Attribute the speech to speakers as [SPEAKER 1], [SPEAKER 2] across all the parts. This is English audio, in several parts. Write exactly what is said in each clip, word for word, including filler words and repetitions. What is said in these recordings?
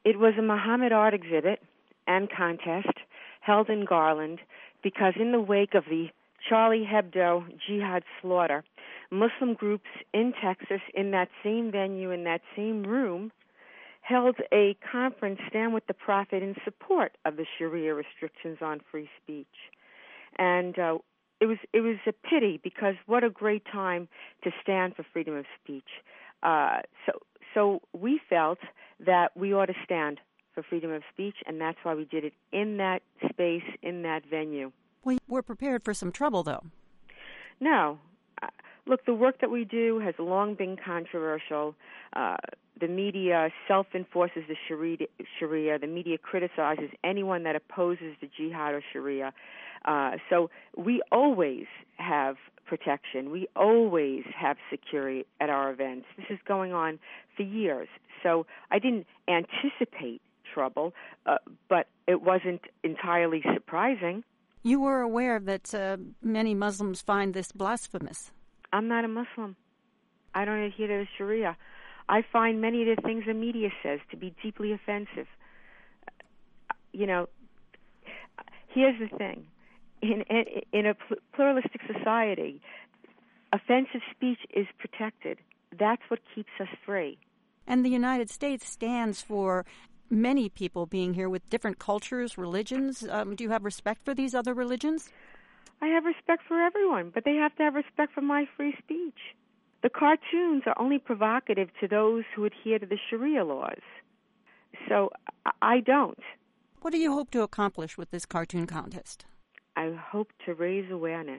[SPEAKER 1] It was a Muhammad art exhibit and contest held in Garland because in the wake of the Charlie Hebdo jihad slaughter, Muslim groups in Texas, in that same venue, in that same room, held a conference, Stand with the Prophet, in support of the Sharia restrictions on free speech. And uh, it was it was a pity, because what a great time to stand for freedom of speech. Uh, so so we felt that we ought to stand for freedom of speech, and that's why we did it in that space, in that venue.
[SPEAKER 2] Well, we're prepared for some trouble, though.
[SPEAKER 1] No. Uh, look, the work that we do has long been controversial. Uh, the media self-enforces the Sharia, Sharia. The media criticizes anyone that opposes the jihad or Sharia. Uh, so we always have protection. We always have security at our events. This is going on for years. So I didn't anticipate trouble, uh, but it wasn't entirely surprising.
[SPEAKER 2] You were aware that uh, many Muslims find this blasphemous.
[SPEAKER 1] I'm not a Muslim. I don't adhere to the Sharia. I find many of the things the media says to be deeply offensive. You know, here's the thing. In, in, in a pluralistic society, offensive speech is protected. That's what keeps us free.
[SPEAKER 2] And the United States stands for many people being here with different cultures, religions. Um, do you have respect for these other religions?
[SPEAKER 1] I have respect for everyone, but they have to have respect for my free speech. The cartoons are only provocative to those who adhere to the Sharia laws. So I don't.
[SPEAKER 2] What do you hope to accomplish with this cartoon contest?
[SPEAKER 1] I hope to raise awareness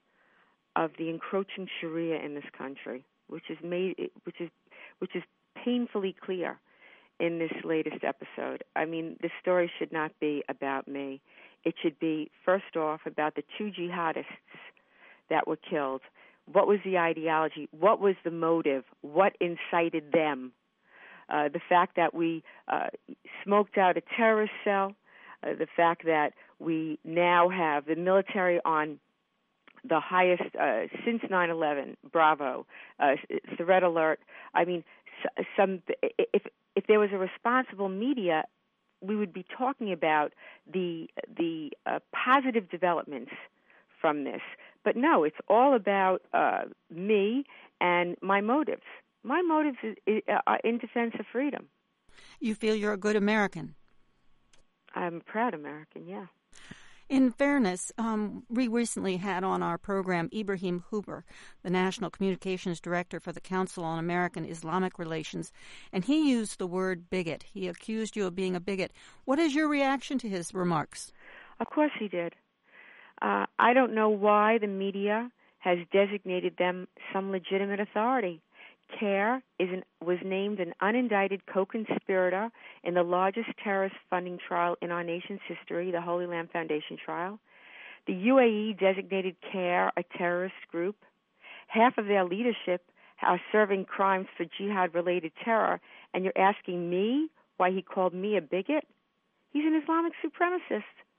[SPEAKER 1] of the encroaching Sharia in this country, which is made, which is, which is painfully clear in this latest episode. I mean, this story should not be about me. It should be, first off, about the two jihadists that were killed. What was the ideology? What was the motive? What incited them? Uh, the fact that we uh, smoked out a terrorist cell, uh, the fact that we now have the military on the highest uh, since nine eleven, Bravo, uh, threat alert. I mean, some if if there was a responsible media, we would be talking about the the uh, positive developments from this. But no, it's all about uh, me and my motives. My motives is, is, are in defense of freedom.
[SPEAKER 2] You feel you're a good American?
[SPEAKER 1] I'm a proud American, yeah.
[SPEAKER 2] In fairness, um, we recently had on our program Ibrahim Huber, the National Communications Director for the Council on American Islamic Relations, and he used the word bigot. He accused you of being a bigot. What is your reaction to his remarks?
[SPEAKER 1] Of course he did. Uh, I don't know why the media has designated them some legitimate authority. CARE is an, was named an unindicted co-conspirator in the largest terrorist funding trial in our nation's history, the Holy Land Foundation trial. The U A E designated CARE a terrorist group. Half of their leadership are serving crimes for jihad-related terror, and you're asking me why he called me a bigot? He's an Islamic supremacist.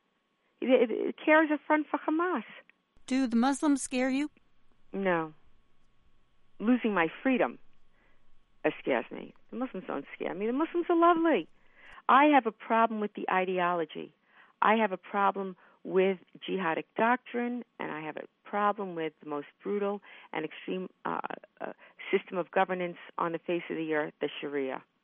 [SPEAKER 1] CARE is a front for Hamas.
[SPEAKER 2] Do the Muslims scare you?
[SPEAKER 1] No. Losing my freedom scares me. The Muslims don't scare me. The Muslims are lovely. I have a problem with the ideology. I have a problem with jihadic doctrine, and I have a problem with the most brutal and extreme uh, uh, system of governance on the face of the earth, the Sharia.